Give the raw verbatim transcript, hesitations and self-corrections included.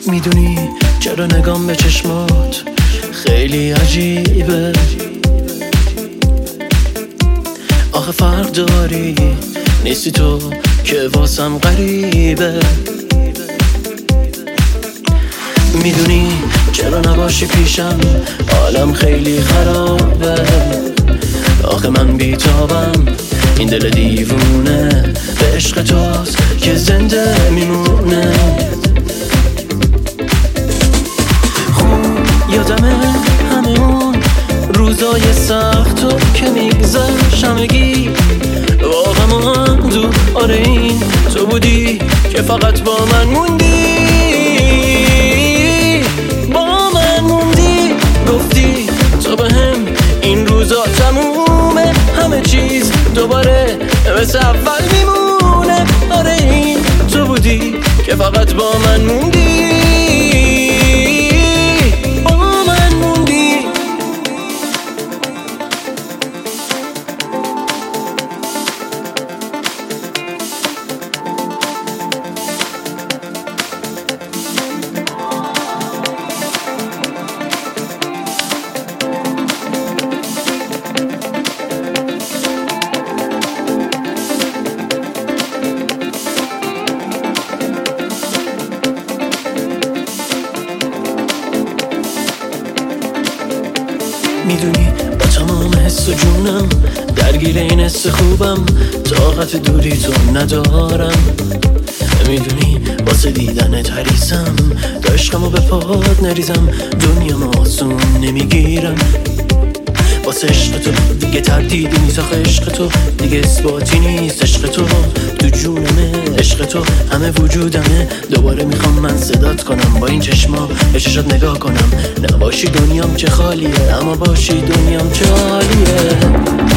میدونی چرا نگام به چشمات خیلی عجیبه؟ آخه فرق داری، نیستی تو که واسم غریبه. میدونی چرا نباشی پیشم عالم خیلی خرابه. آخه من بیتابم، این دل دیوونه به عشق توست که زنده میمونه. خوب یادمه همه اون روزای سخت تو که میگذشت همگی واقعا دو. آره این تو بودی که فقط با من موندی، با من موندی. گفتی تو بهم این روزا تمومه، همه چیز دوباره مثل اول میمونه. آره این تو بودی که فقط با من موندی، با من موندی. میدونی با تمام حس و جونم درگیر این حس خوبم، طاقت دوری تو ندارم. میدونی واسه دیدنت حریصم، تا عشقمو به پاد نریزم دنیامو آسون نمیگیرم. واسه عشق تو دیگه تردیدی نیست، آخه عشق تو دیگه اثباتی نیست. عشق تو تو جونمه، عشق تو همه وجودمه. دوباره میخوام من صدات کنم با این چشما به چشات نگاه کنم. نباشی دنیام چه خالیه، اما باشی دنیام چه عالیه.